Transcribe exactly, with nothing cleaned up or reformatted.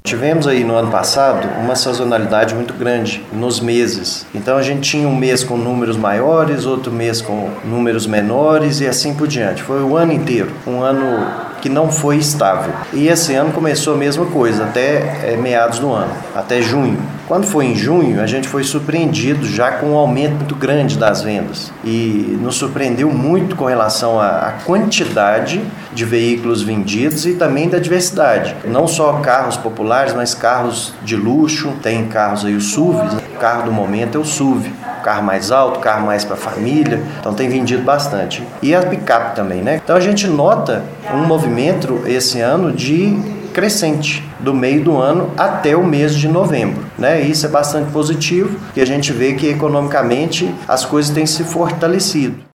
Tivemos aí no ano passado uma sazonalidade muito grande nos meses. Então a gente tinha um mês com números maiores, outro mês com números menores e assim por diante. Foi o ano inteiro, um ano que não foi estável. E esse ano começou a mesma coisa, até é, meados do ano, até junho. Quando foi em junho, a gente foi surpreendido já com um aumento muito grande das vendas. E nos surpreendeu muito com relação à quantidade de veículos vendidos e também da diversidade. Não só carros populares, mas carros de luxo. Tem carros aí, os S U Vs. O carro do momento é o S U V. O carro mais alto, o carro mais para família. Então tem vendido bastante. E a picape também, né? Então a gente nota um movimento esse ano de crescente, do meio do ano até o mês de novembro, né? Isso é bastante positivo, porque a gente vê que economicamente as coisas têm se fortalecido.